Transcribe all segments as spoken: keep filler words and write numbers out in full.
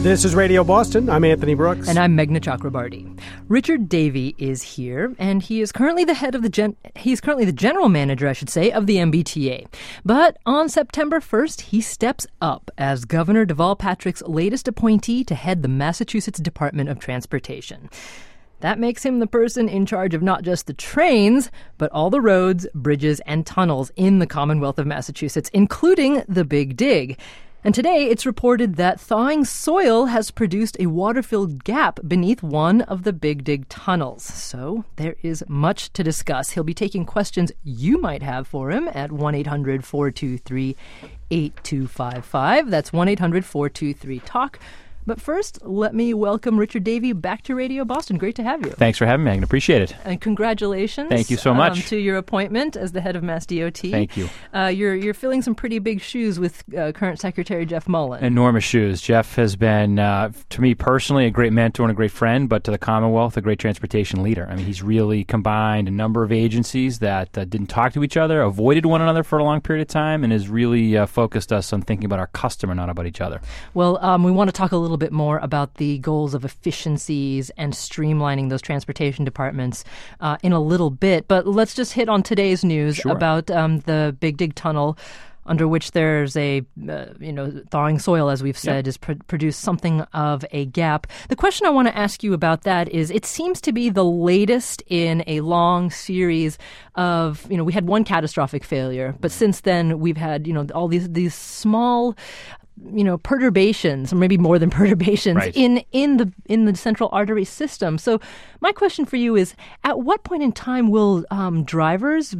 This is Radio Boston. I'm Anthony Brooks. And I'm Meghna Chakrabarty. Richard Davey is here, and he is currently the head of the gen- he's currently the general manager, I should say, of the M B T A. But on September first, he steps up as Governor Deval Patrick's latest appointee to head the Massachusetts Department of Transportation. That makes him the person in charge of not just the trains, but all the roads, bridges, and tunnels in the Commonwealth of Massachusetts, including the Big Dig. And today, it's reported that thawing soil has produced a water-filled gap beneath one of the Big Dig tunnels. So there is much to discuss. He'll be taking questions you might have for him at one eight hundred four two three eight two five five. That's one eight hundred four two three talk. But first, let me welcome Richard Davey back to Radio Boston. Great to have you. Thanks for having me, Meghna. Appreciate it. And congratulations. Thank you so much. Um, to your appointment as the head of Mass D O T. Thank you. Uh, you're you're filling some pretty big shoes with uh, current Secretary Jeff Mullen. Enormous shoes. Jeff has been, uh, to me personally, a great mentor and a great friend, but to the Commonwealth, a great transportation leader. I mean, he's really combined a number of agencies that uh, didn't talk to each other, avoided one another for a long period of time, and has really uh, focused us on thinking about our customer, not about each other. Well, um, we want to talk a little bit more about the goals of efficiencies and streamlining those transportation departments uh, in a little bit. But let's just hit on today's news Sure. about um, the Big Dig tunnel, under which there's a, uh, you know, thawing soil, as we've said, yep. has pr- produced something of a gap. The question I want to ask you about that is, it seems to be the latest in a long series of, you know, we had one catastrophic failure, but since then we've had, you know, all these these small, you know, perturbations, or maybe more than perturbations, right. in, in the in the central artery system. So my question for you is, at what point in time will um, drivers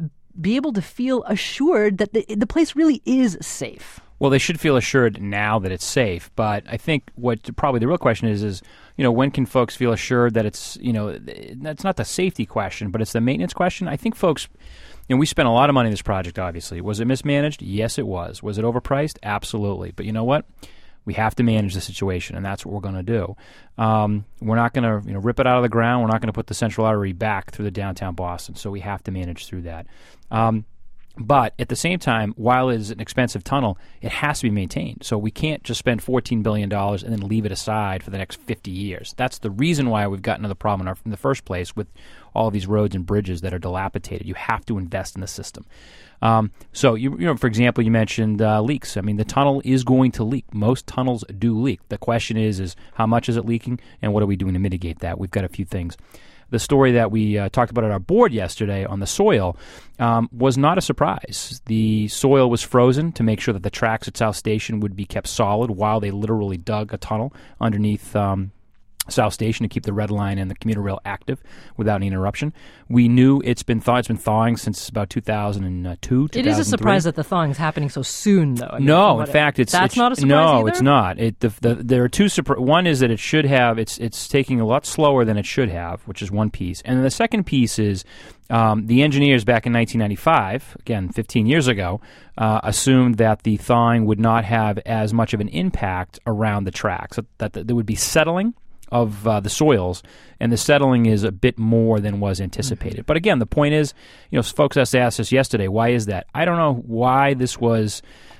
be able to feel assured that the, the place really is safe? Well, they should feel assured now that it's safe, but I think what probably the real question is, is, you know, when can folks feel assured that it's, you know, that's not the safety question, but it's the maintenance question. I think folks, you know, we spent a lot of money on this project, obviously. Was it mismanaged? Yes, it was. Was it overpriced? Absolutely. But you know what? We have to manage the situation, and that's what we're going to do. Um, we're not going to, you know, rip it out of the ground. We're not going to put the central artery back through the downtown Boston, so we have to manage through that. Um, but at the same time, while it is an expensive tunnel, it has to be maintained. So we can't just spend fourteen billion dollars and then leave it aside for the next fifty years. That's the reason why we've gotten to the problem in, our, in the first place with all of these roads and bridges that are dilapidated. You have to invest in the system. Um, so, you, you know, for example, you mentioned uh, leaks. I mean, the tunnel is going to leak. Most tunnels do leak. The question is, is how much is it leaking, and what are we doing to mitigate that? We've got a few things. The story that we uh, talked about at our board yesterday on the soil um, was not a surprise. The soil was frozen to make sure that the tracks at South Station would be kept solid while they literally dug a tunnel underneath um, South Station to keep the Red Line and the commuter rail active without any interruption. We knew it's been thaw- it's been thawing since about two thousand two, It is a surprise that the thawing is happening so soon, though. I mean, no, in fact, it's that's it's, not a surprise No, either? it's not. It the, the, there are two surpri- One is that it should have. It's it's taking a lot slower than it should have, which is one piece. And then the second piece is um, the engineers back in nineteen ninety-five, again fifteen years ago, uh, assumed that the thawing would not have as much of an impact around the tracks. That, that, that there would be settling of uh, the soils, and the settling is a bit more than was anticipated. Mm-hmm. But again, the point is, you know, folks asked us yesterday, why is that? I don't know why this was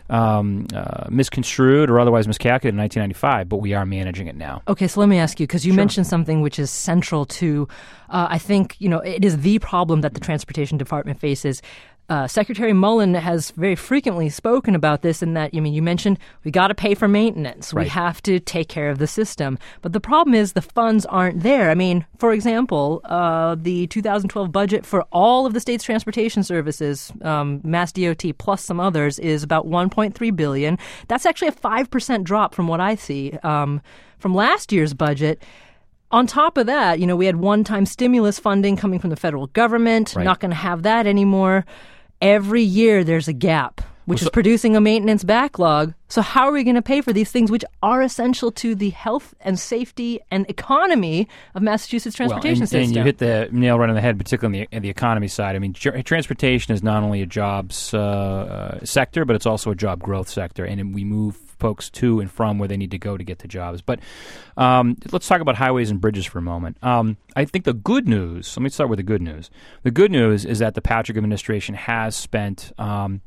um, uh, misconstrued or otherwise miscalculated in nineteen ninety-five, but we are managing it now. Okay, so let me ask you, because you Sure. mentioned something which is central to, uh, I think, you know, it is the problem that the Transportation Department faces. Uh, Secretary Mullen has very frequently spoken about this, in that, I mean, you mentioned we got to pay for maintenance. Right. We have to take care of the system. But the problem is the funds aren't there. I mean, for example, uh, the two thousand twelve budget for all of the state's transportation services, um, Mass D O T plus some others, is about one point three billion dollars. That's actually a five percent drop from what I see um, from last year's budget. On top of that, you know, we had one-time stimulus funding coming from the federal government. Right. Not going to have that anymore. Every year there's a gap, which well, so, is producing a maintenance backlog. So how are we going to pay for these things which are essential to the health and safety and economy of Massachusetts transportation well, and, system? And you hit the nail right on the head, particularly in the, in the economy side. I mean, tr- transportation is not only a jobs uh, uh, sector, but it's also a job growth sector, and we move folks to and from where they need to go to get to jobs. But um, let's talk about highways and bridges for a moment. Um, I think the good news, let me start with the good news. The good news is that the Patrick administration has spent um,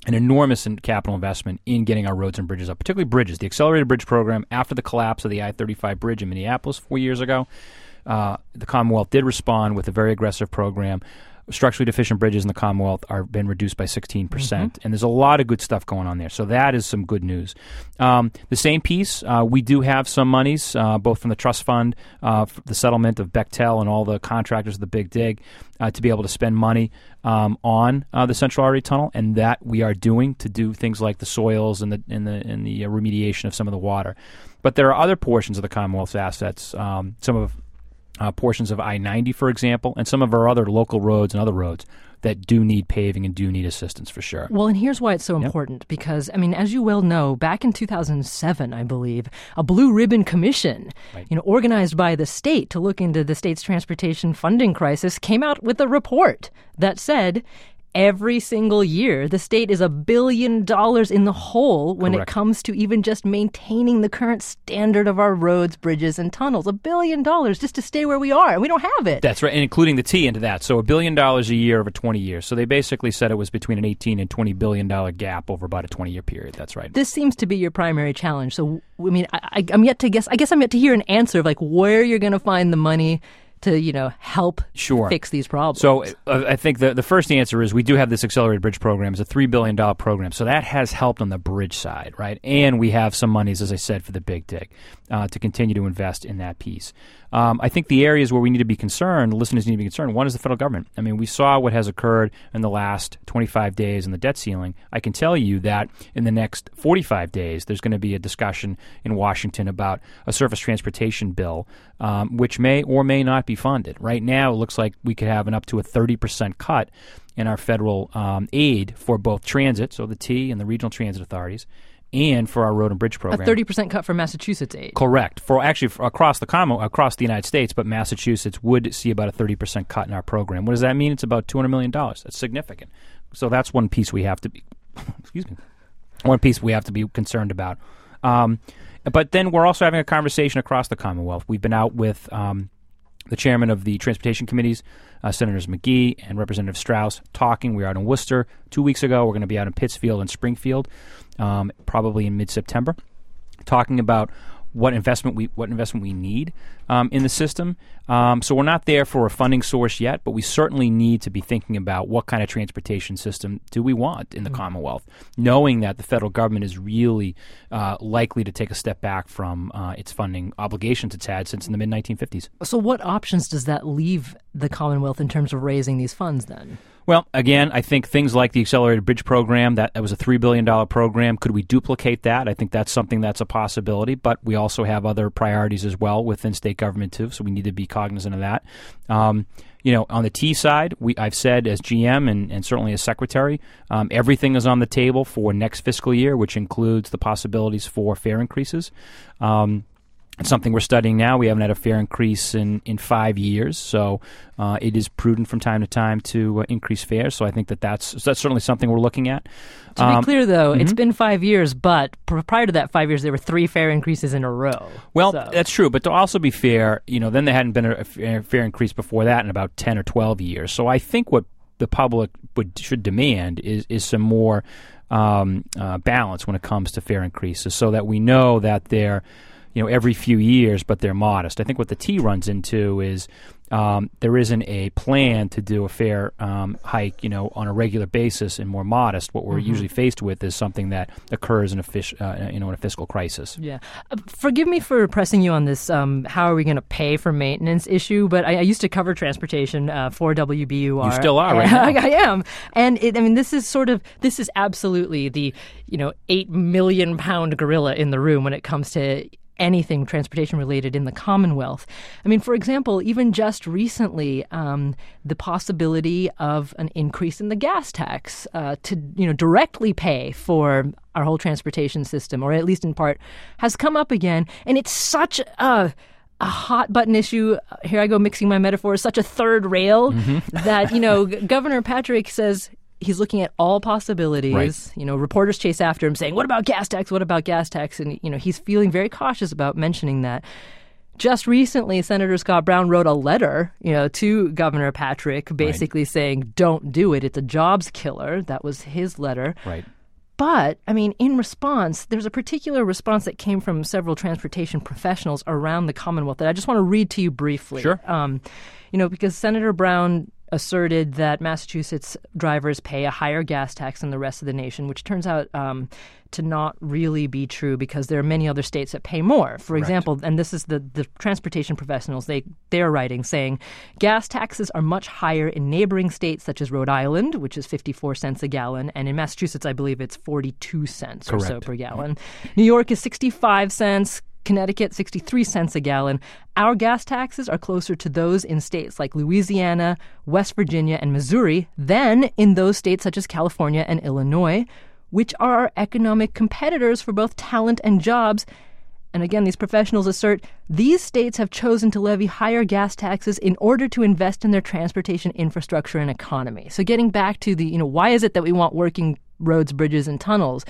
an enormous in capital investment in getting our roads and bridges up, particularly bridges. The Accelerated Bridge Program, after the collapse of the I thirty-five bridge in Minneapolis four years ago, uh, the Commonwealth did respond with a very aggressive program. Structurally deficient bridges in the Commonwealth are been reduced by sixteen percent, mm-hmm. and there's a lot of good stuff going on there. So that is some good news. Um, the same piece, uh, we do have some monies, uh, both from the trust fund, uh, for the settlement of Bechtel and all the contractors of the Big Dig, uh, to be able to spend money um, on uh, the Central Artery Tunnel, and that we are doing to do things like the soils and the and the and the uh, remediation of some of the water. But there are other portions of the Commonwealth's assets, um, some of Uh, portions of I ninety, for example, and some of our other local roads and other roads that do need paving and do need assistance for sure. Well, and here's why it's so yep. important, because, I mean, as you well know, back in two thousand seven, I believe, a Blue Ribbon Commission, right. you know, organized by the state to look into the state's transportation funding crisis, came out with a report that said every single year, the state is a billion dollars in the hole when Correct. it comes to even just maintaining the current standard of our roads, bridges, and tunnels. A billion dollars just to stay where we are, and we don't have it. That's right, and including the T into that. So a billion dollars a year over twenty years. So they basically said it was between an eighteen and twenty billion dollar gap over about a twenty-year period. That's right. This seems to be your primary challenge. So, I mean, I, I, I'm yet to guess. I guess I'm yet to hear an answer of like where you're going to find the money to, you know, help sure. fix these problems. So uh, I think the, the first answer is we do have this Accelerated Bridge Program. It's a three billion dollars program. So that has helped on the bridge side, right? And we have some monies, as I said, for the Big Dig uh, to continue to invest in that piece. Um, I think the areas where we need to be concerned, listeners need to be concerned, one is the federal government. I mean, we saw what has occurred in the last twenty-five days in the debt ceiling. I can tell you that in the next forty-five days, there's going to be a discussion in Washington about a surface transportation bill, um, which may or may not be funded. Right now, it looks like we could have an up to a thirty percent cut in our federal um, aid for both transit, so the T and the regional transit authorities, and for our road and bridge program. A thirty percent cut for Massachusetts aid. Correct. For actually for across the com- across the United States, but Massachusetts would see about a thirty percent cut in our program. What does that mean? It's about two hundred million dollars. That's significant. So that's one piece we have to be excuse me. One piece we have to be concerned about. Um, but then we're also having a conversation across the Commonwealth. We've been out with um, the chairman of the transportation committees, uh, Senators McGee and Representative Strauss, talking. We were out in Worcester two weeks ago. We're going to be out in Pittsfield and Springfield, um, probably in mid-September, talking about what investment we what investment we need um, in the system. Um, so we're not there for a funding source yet, but we certainly need to be thinking about what kind of transportation system do we want in the mm-hmm. Commonwealth, knowing that the federal government is really uh, likely to take a step back from uh, its funding obligations it's had since in the mid nineteen fifties. So what options does that leave the Commonwealth in terms of raising these funds then? Well, again, I think things like the Accelerated Bridge Program, that, that was a three billion dollars program. Could we duplicate that? I think that's something that's a possibility, but we also have other priorities as well within state government too, so we need to be cognizant of that. Um, you know, on the T side, we I've said as G M and, and certainly as Secretary, um, everything is on the table for next fiscal year, which includes the possibilities for fare increases. Um It's something we're studying now. We haven't had a fare increase in, in five years, so uh, it is prudent from time to time to uh, increase fares. So I think that that's, that's certainly something we're looking at. To um, be clear, though, mm-hmm. it's been five years, but prior to that five years, there were three fare increases in a row. Well, so. That's true, but to also be fair, you know, then there hadn't been a, a fare increase before that in about ten or twelve years. So I think what the public would should demand is is some more um, uh, balance when it comes to fare increases, so that we know that they're, you know, every few years, but they're modest. I think what the T runs into is um, there isn't a plan to do a fare um, hike, you know, on a regular basis and more modest. What we're mm-hmm. usually faced with is something that occurs in a fish, uh, you know, in a fiscal crisis. Yeah. Uh, forgive me for pressing you on this. Um, how are we going to pay for maintenance issue? But I, I used to cover transportation uh, for W B U R. You still are, right now. I, I am, and it, I mean, this is sort of this is absolutely the you know eight million pound gorilla in the room when it comes to anything transportation related in the Commonwealth. I mean, for example, even just recently, um, the possibility of an increase in the gas tax uh, to, you know, directly pay for our whole transportation system, or at least in part, has come up again. And it's such a a hot button issue. Here I go mixing my metaphors, such a third rail mm-hmm. that, you know, Governor Patrick says he's looking at all possibilities. Right. You know, reporters chase after him saying, what about gas tax? What about gas tax? And, you know, he's feeling very cautious about mentioning that. Just recently, Senator Scott Brown wrote a letter, you know, to Governor Patrick basically right. saying, don't do it. It's a jobs killer. That was his letter. Right. But, I mean, in response, there's a particular response that came from several transportation professionals around the Commonwealth that I just want to read to you briefly. Sure. Um, you know, because Senator Brown asserted that Massachusetts drivers pay a higher gas tax than the rest of the nation, which turns out um, to not really be true because there are many other states that pay more. For Correct. example, and this is the, the transportation professionals, they, they're writing, saying gas taxes are much higher in neighboring states such as Rhode Island, which is fifty-four cents a gallon, and in Massachusetts, I believe it's forty-two cents Correct. or so per gallon. New York is sixty-five cents. Connecticut, sixty-three cents a gallon. Our gas taxes are closer to those in states like Louisiana, West Virginia, and Missouri than in those states such as California and Illinois, which are our economic competitors for both talent and jobs. And again, these professionals assert these states have chosen to levy higher gas taxes in order to invest in their transportation infrastructure and economy. So getting back to the, you know, why is it that we want working roads, bridges, and tunnels?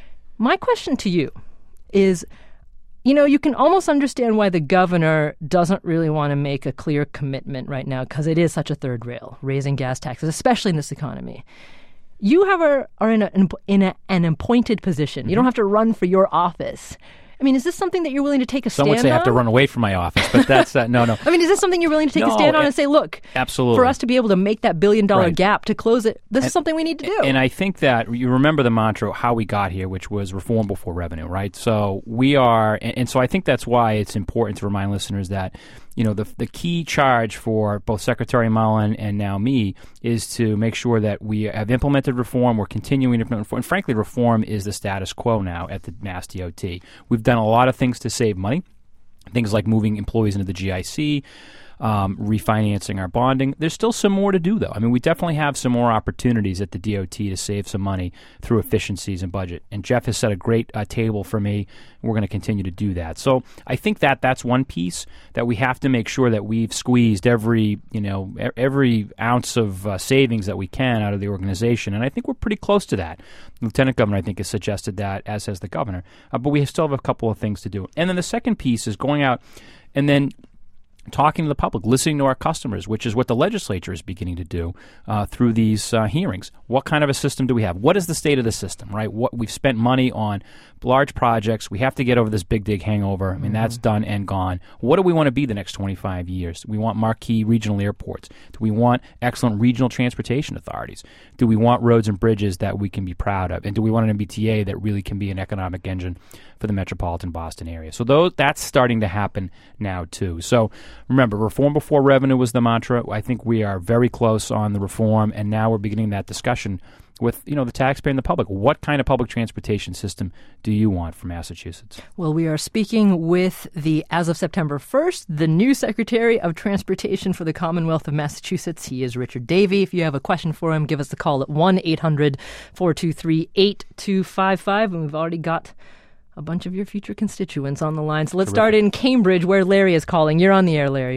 My question to you is, you know, you can almost understand why the governor doesn't really want to make a clear commitment right now because it is such a third rail, raising gas taxes, especially in this economy. You, however, are in, a, in a, an appointed position. Mm-hmm. You don't have to run for your office. I mean, is this something that you're willing to take a Some stand on? would say I have to run away from my office, but that's uh, no, no. I mean, is this something you're willing to take no, a stand on and, and say, look, absolutely. for us to be able to make that billion dollar right. gap to close it, this and, is something we need to do. And I think that you remember the mantra, how we got here, which was reform before revenue, right? So we are, and, and so I think that's why it's important to remind listeners that, you know, the the key charge for both Secretary Mullen and now me is to make sure that we have implemented reform, we're continuing to implement reform, and frankly, reform is the status quo now at the Mass D O T. We've done a lot of things to save money, things like moving employees into the G I C, um, refinancing our bonding. There's still some more to do, though. I mean, we definitely have some more opportunities at the D O T to save some money through efficiencies and budget. And Jeff has set a great uh, table for me. And we're going to continue to do that. So I think that that's one piece that we have to make sure that we've squeezed every, you know, every ounce of uh, savings that we can out of the organization. And I think we're pretty close to that. The Lieutenant Governor, I think, has suggested that, as has the governor. Uh, but we still have a couple of things to do. And then the second piece is going out and then talking to the public, listening to our customers, which is what the legislature is beginning to do uh, through these uh, hearings. What kind of a system do we have? What is the state of the system, right? What we've spent money on large projects. We have to get over this big dig hangover. I mean, mm-hmm. that's done and gone. What do we want to be the next twenty-five years? Do we want marquee regional airports? Do we want excellent regional transportation authorities? Do we want roads and bridges that we can be proud of? And do we want an M B T A that really can be an economic engine for the metropolitan Boston area? So those that's starting to happen now, too. So remember, reform before revenue was the mantra. I think we are very close on the reform, and now we're beginning that discussion with, you know, the taxpayer and the public. What kind of public transportation system do you want for Massachusetts? Well, we are speaking with the, as of September first, the new Secretary of Transportation for the Commonwealth of Massachusetts. He is Richard Davey. If you have a question for him, give us a call at one eight hundred four two three eight two five five. And we've already got a bunch of your future constituents on the line. So let's Terrific. start in Cambridge, where Larry is calling. You're on the air, Larry.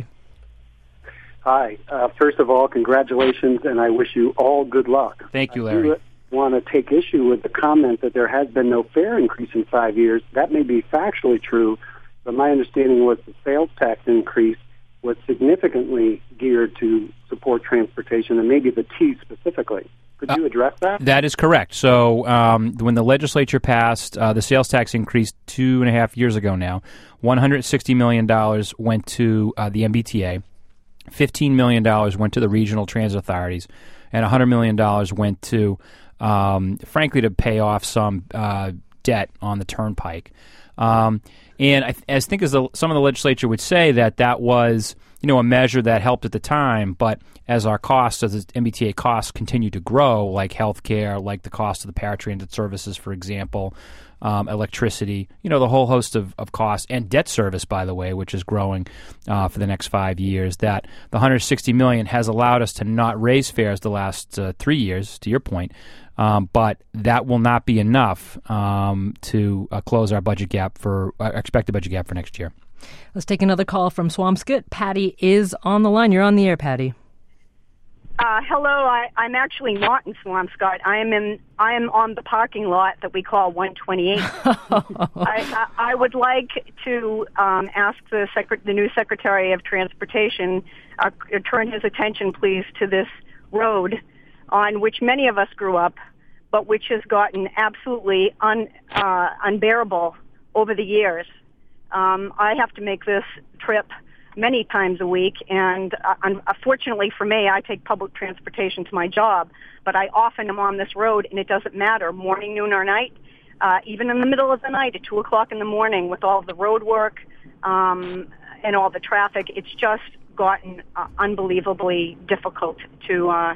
Hi. Uh, first of all, congratulations, and I wish you all good luck. Thank you, Larry. I do want to take issue with the comment that there has been no fare increase in five years. That may be factually true, but my understanding was the sales tax increase was significantly geared to support transportation, and maybe the T specifically. Could you address that? Uh, that is correct. So um, when the legislature passed uh, the sales tax increase two and a half years ago now, one hundred sixty million dollars went to uh, the M B T A, fifteen million dollars went to the regional transit authorities, and one hundred million dollars went to, um, frankly, to pay off some uh, debt on the turnpike. Um, and I, I think as the, some of the legislature would say that that was, you know, a measure that helped at the time, but as our costs, as the M B T A costs continue to grow, like healthcare, like the cost of the paratransit services, for example, um, electricity, you know, the whole host of, of costs, and debt service, by the way, which is growing uh, for the next five years, that the one hundred sixty million dollars has allowed us to not raise fares the last uh, three years, to your point, um, but that will not be enough um, to uh, close our budget gap for uh, expected budget gap for next year. Let's take another call from Swampscott. Patty is on the line. You're on the air, Patty. Uh, hello, I, I'm actually not in Swampscott. I am in. I am on the parking lot that we call one twenty-eight. I, I, I would like to um, ask the, secret, the new Secretary of Transportation uh, turn his attention, please, to this road on which many of us grew up, but which has gotten absolutely un, uh, unbearable over the years. Um, I have to make this trip many times a week, and uh, unfortunately for me, I take public transportation to my job, but I often am on this road, and it doesn't matter, morning, noon, or night, uh, even in the middle of the night at two o'clock in the morning with all the road work um, and all the traffic. It's just gotten uh, unbelievably difficult to uh,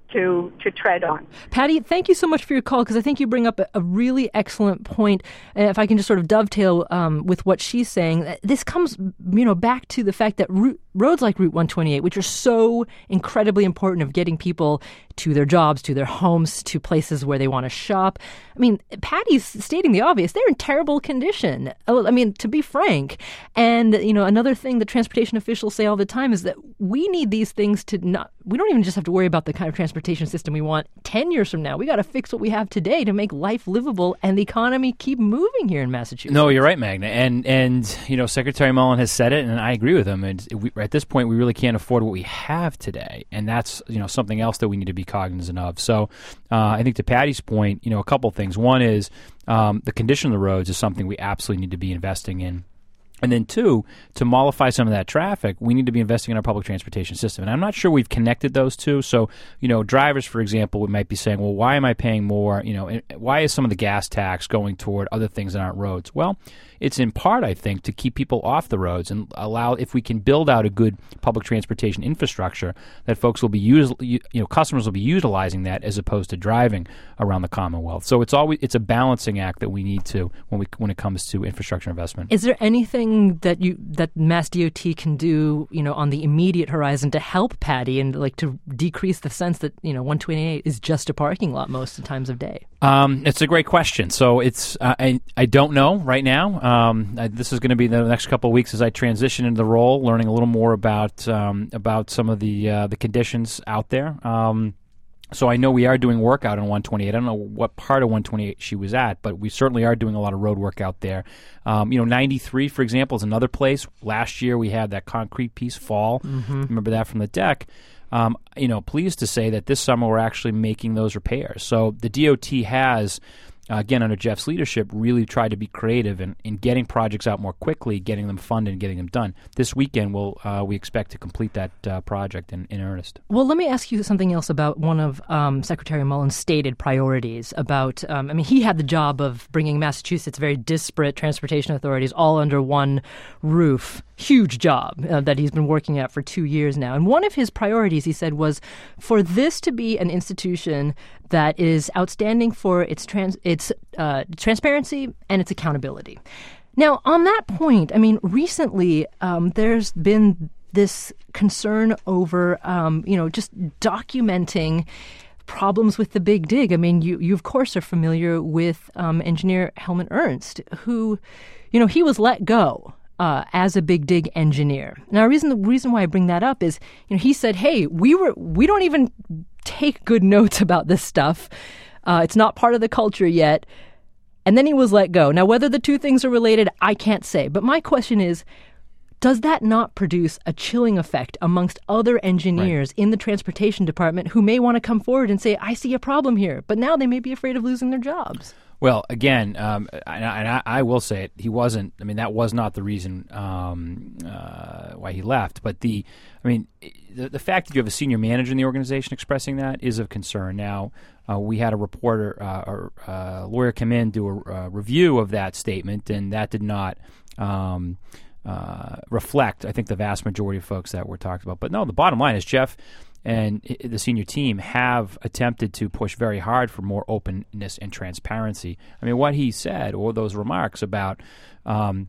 to to tread on. Patty, thank you so much for your call, because I think you bring up a, a really excellent point. And if I can just sort of dovetail um, with what she's saying, this comes, you know, back to the fact that route, roads like Route one twenty-eight, which are so incredibly important of getting people to their jobs, to their homes, to places where they want to shop. I mean, Patty's stating the obvious. They're in terrible condition. I mean, to be frank. And, you know, another thing that transportation officials say all the time is that we need these things to not, we don't even just have to worry about the kind of transportation system we want ten years from now. We got to fix what we have today to make life livable and the economy keep moving here in Massachusetts. No, you're right, Magna. And, and you know, Secretary Mullen has said it, and I agree with him. And we, at this point, we really can't afford what we have today. And that's, you know, something else that we need to be cognizant of. So uh, I think to Patty's point, you know, a couple things. One is um, the condition of the roads is something we absolutely need to be investing in. And then two, to mollify some of that traffic, we need to be investing in our public transportation system. And I'm not sure we've connected those two. So, you know, drivers, for example, might be saying, well, why am I paying more? You know, why is some of the gas tax going toward other things that aren't roads? Well, it's in part, I think, to keep people off the roads and allow, if we can build out a good public transportation infrastructure, that folks will be, use, you know, customers will be utilizing that as opposed to driving around the Commonwealth. So it's always, it's a balancing act that we need to, when we, when it comes to infrastructure investment. Is there anything that you, that Mass D O T can do, you know, on the immediate horizon to help Patty and like to decrease the sense that, you know, one twenty-eight is just a parking lot most of the times of day? Um, it's a great question. So it's, uh, I, I don't know right now. Um, I, this is going to be the next couple of weeks as I transition into the role, learning a little more about um, about some of the uh, the conditions out there. Um, so I know we are doing work out on one twenty-eight. I don't know what part of one twenty-eight she was at, but we certainly are doing a lot of road work out there. Um, you know, ninety-three, for example, is another place. Last year we had that concrete piece fall. Mm-hmm. Remember that from the deck. Um, you know, pleased to say that this summer we're actually making those repairs. So the D O T has, uh, again, under Jeff's leadership, really tried to be creative in, in getting projects out more quickly, getting them funded, and getting them done. This weekend, we'll, uh, we expect to complete that uh, project in, in earnest. Well, let me ask you something else about one of um, Secretary Mullen's stated priorities about, um, I mean, he had the job of bringing Massachusetts very disparate transportation authorities all under one roof. Huge job uh, that he's been working at for two years now. And one of his priorities, he said, was for this to be an institution that is outstanding for its trans- its uh, transparency and its accountability. Now, on that point, I mean, recently um, there's been this concern over, um, you know, just documenting problems with the Big Dig. I mean, you, you of course, are familiar with um, engineer Helmut Ernst, who, you know, he was let go Uh, as a Big Dig engineer. Now, reason the reason why I bring that up is, you know, he said, "Hey, we were we don't even take good notes about this stuff. Uh, it's not part of the culture yet." And then he was let go. Now, whether the two things are related, I can't say. But my question is, does that not produce a chilling effect amongst other engineers right. in the transportation department who may want to come forward and say, "I see a problem here," but now they may be afraid of losing their jobs? Well, again, um, and, I, and I, I will say it, he wasn't, I mean, that was not the reason um, uh, why he left. But the, I mean, the, the fact that you have a senior manager in the organization expressing that is of concern. Now, uh, we had a reporter, uh, or a lawyer come in, do a, a review of that statement, and that did not um, uh, reflect, I think, the vast majority of folks that were talked about. But no, the bottom line is Jeff and the senior team have attempted to push very hard for more openness and transparency. I mean, what he said, or those remarks about, um,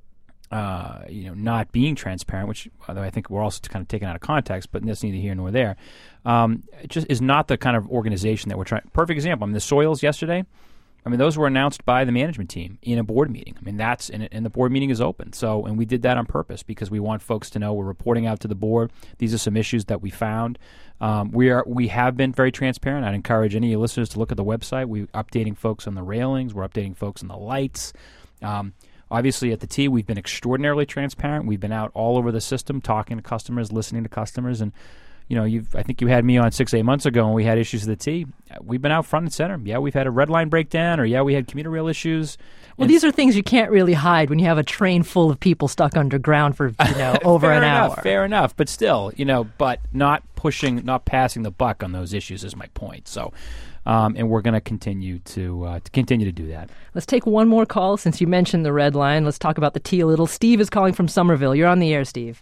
uh, you know, not being transparent, which although I think we're also kind of taken out of context, but that's neither here nor there, um, it just is not the kind of organization that we're trying. Perfect example. I mean, the soils yesterday. I mean, those were announced by the management team in a board meeting. I mean, that's and, and the board meeting is open. So, and we did that on purpose because we want folks to know we're reporting out to the board. These are some issues that we found. Um, we are we have been very transparent. I'd encourage any of your listeners to look at the website. We're updating folks on the railings. We're updating folks on the lights. Um, obviously, at the T, we've been extraordinarily transparent. We've been out all over the system, talking to customers, listening to customers, and you know, you've I think you had me on six, eight months ago, and we had issues with the T. We've been out front and center. Yeah, we've had a red line breakdown, or yeah, we had commuter rail issues. Well, and these are things you can't really hide when you have a train full of people stuck underground for, you know, over fair an enough, hour. Fair enough, but still, you know, but not pushing, not passing the buck on those issues is my point. So, um, and we're going to continue to uh, to continue to do that. Let's take one more call since you mentioned the red line. Let's talk about the T a little. Steve is calling from Somerville. You're on the air, Steve.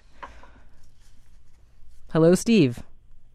Hello, Steve.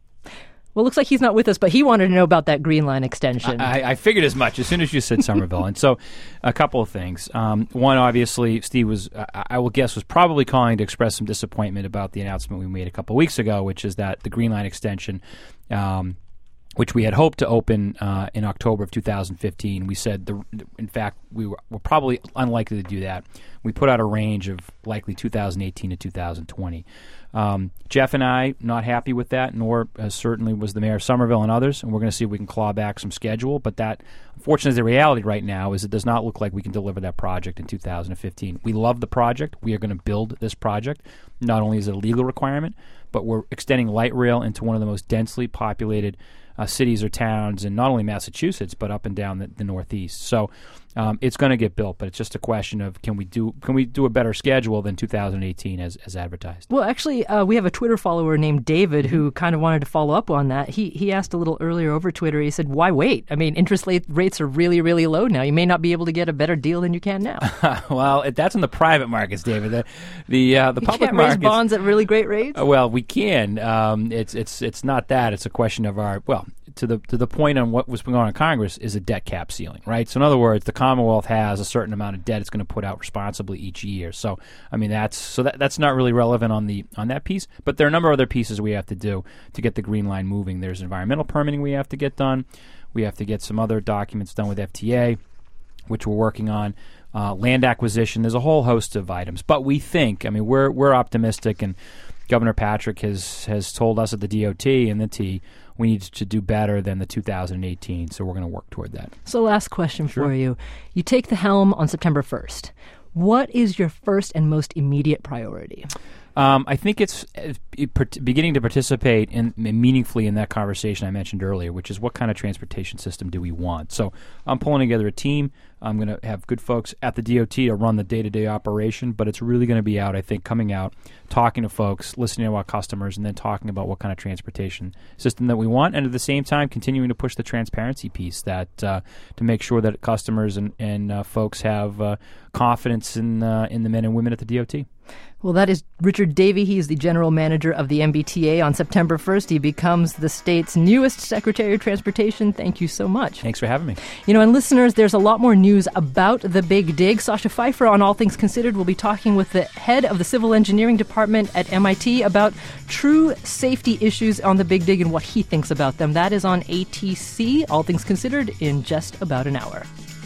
Well, looks like he's not with us, but he wanted to know about that Green Line extension. I, I figured as much as soon as you said Somerville. And so a couple of things. Um, one, obviously, Steve was, uh, I will guess, was probably calling to express some disappointment about the announcement we made a couple of weeks ago, which is that the Green Line extension, um, which we had hoped to open uh, in October of two thousand fifteen. We said, the, in fact, we were, were probably unlikely to do that. We put out a range of likely two thousand eighteen to two thousand twenty. Um, Jeff and I not happy with that, nor uh, certainly was the mayor of Somerville and others, and we're going to see if we can claw back some schedule. But that, unfortunately, the reality right now is it does not look like we can deliver that project in two thousand fifteen. We love the project. We are going to build this project. Not only is it a legal requirement, but we're extending light rail into one of the most densely populated uh, cities or towns in not only Massachusetts, but up and down the, the Northeast. So um, it's going to get built, but it's just a question of can we do can we do a better schedule than two thousand eighteen as, as advertised? Well, actually, uh, we have a Twitter follower named David who kind of wanted to follow up on that. He he asked a little earlier over Twitter. He said, why wait? I mean, interest rates are really, really low now. You may not be able to get a better deal than you can now. Well, it, that's in the private markets, David. The the, uh, the you public can't markets. raise bonds at really great rates? Uh, well, we can. Um, it's it's it's not that. It's a question of our, well, to the to the point on what was going on in Congress is a debt cap ceiling, right? So in other words, the Commonwealth has a certain amount of debt it's going to put out responsibly each year. So I mean that's so that that's not really relevant on the on that piece, but there are a number of other pieces we have to do to get the Green Line moving. There's environmental permitting we have to get done. We have to get some other documents done with F T A, which we're working on. Uh, land acquisition. There's a whole host of items, but we think. I mean, we're we're optimistic, and Governor Patrick has has told us at the D O T and the T we need to do better than the two thousand eighteen, so we're going to work toward that. So last question Sure. for you. You take the helm on September first. What is your first and most immediate priority? Um, I think it's uh, beginning to participate in, meaningfully in that conversation I mentioned earlier, which is what kind of transportation system do we want? So I'm pulling together a team. I'm going to have good folks at the D O T to run the day-to-day operation, but it's really going to be out, I think, coming out, talking to folks, listening to our customers, and then talking about what kind of transportation system that we want, and at the same time continuing to push the transparency piece that uh, to make sure that customers and, and uh, folks have uh, confidence in uh, in the men and women at the D O T. Well, that is Richard Davey. He is the general manager of the M B T A. On September first, he becomes the state's newest Secretary of Transportation. Thank you so much. Thanks for having me. You know, and listeners, there's a lot more news about the Big Dig. Sasha Pfeiffer on All Things Considered will be talking with the head of the Civil Engineering Department at M I T about true safety issues on the Big Dig and what he thinks about them. That is on A T C, All Things Considered, in just about an hour.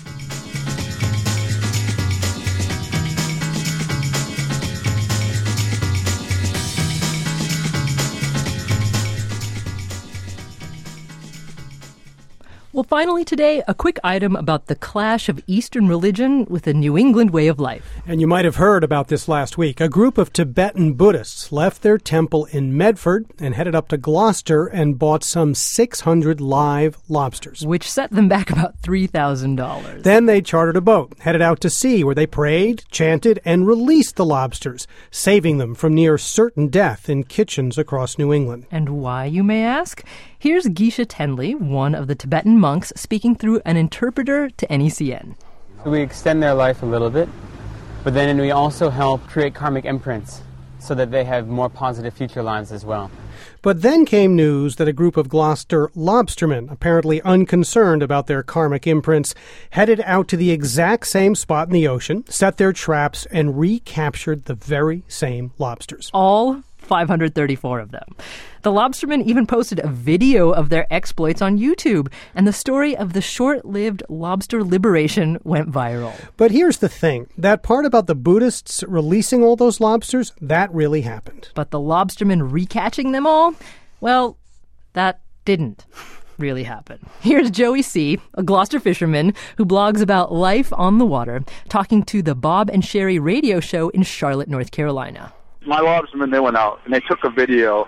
Well, finally today, a quick item about the clash of Eastern religion with the New England way of life. And you might have heard about this last week. A group of Tibetan Buddhists left their temple in Medford and headed up to Gloucester and bought some six hundred live lobsters, which set them back about three thousand dollars. Then they chartered a boat, headed out to sea, where they prayed, chanted, and released the lobsters, saving them from near certain death in kitchens across New England. And why, you may ask? Here's Geisha Tenley, one of the Tibetan monks, speaking through an interpreter to N E C N. So we extend their life a little bit, but then we also help create karmic imprints so that they have more positive future lives as well. But then came news that a group of Gloucester lobstermen, apparently unconcerned about their karmic imprints, headed out to the exact same spot in the ocean, set their traps, and recaptured the very same lobsters. All five hundred thirty-four of them. The lobstermen even posted a video of their exploits on YouTube, and the story of the short-lived lobster liberation went viral. But here's the thing. That part about the Buddhists releasing all those lobsters, that really happened. But the lobstermen recatching them all? Well, that didn't really happen. Here's Joey C., a Gloucester fisherman who blogs about life on the water, talking to the Bob and Sherry radio show in Charlotte, North Carolina. My lobstermen, they went out, and they took a video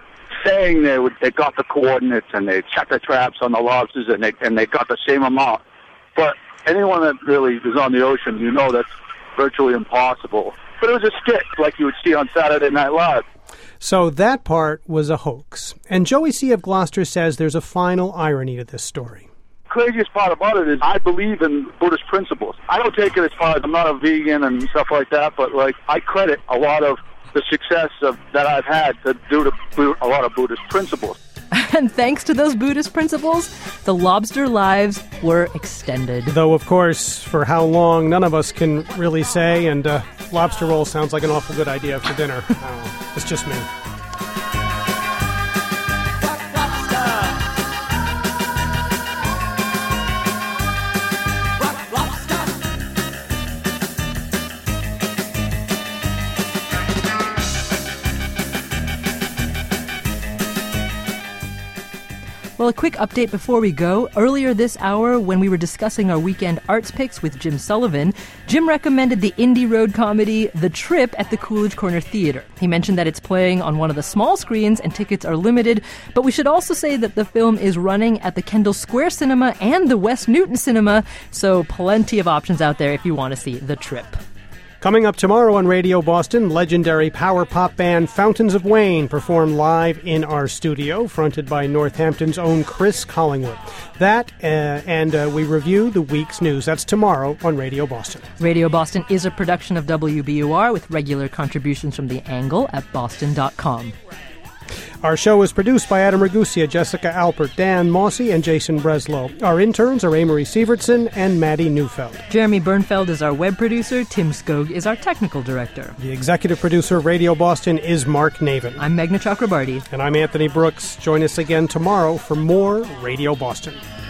saying they would, they got the coordinates and they checked the traps on the lobsters and they and they got the same amount. But anyone that really is on the ocean, you know that's virtually impossible. But it was a skit like you would see on Saturday Night Live. So that part was a hoax. And Joey C. of Gloucester says there's a final irony to this story. Craziest part about it is I believe in Buddhist principles. I don't take it as far as I'm not a vegan and stuff like that, but like I credit a lot of the success of that I've had to due to a lot of Buddhist principles. And thanks to those Buddhist principles, the lobster lives were extended. Though, of course, for how long, none of us can really say, and uh, lobster roll sounds like an awful good idea for dinner. Oh, it's just me. Well, a quick update before we go. Earlier this hour, when we were discussing our weekend arts picks with Jim Sullivan, Jim recommended the indie road comedy The Trip at the Coolidge Corner Theater. He mentioned that it's playing on one of the small screens and tickets are limited, but we should also say that the film is running at the Kendall Square Cinema and the West Newton Cinema, so plenty of options out there if you want to see The Trip. Coming up tomorrow on Radio Boston, legendary power pop band Fountains of Wayne perform live in our studio, fronted by Northampton's own Chris Collingwood. That, uh, and uh, we review the week's news. That's tomorrow on Radio Boston. Radio Boston is a production of W B U R with regular contributions from The Angle at boston dot com. Our show is produced by Adam Ragusia, Jessica Alpert, Dan Mossy, and Jason Breslow. Our interns are Amory Sievertson and Maddie Neufeld. Jeremy Bernfeld is our web producer. Tim Skog is our technical director. The executive producer of Radio Boston is Mark Navin. I'm Meghna Chakrabarty. And I'm Anthony Brooks. Join us again tomorrow for more Radio Boston.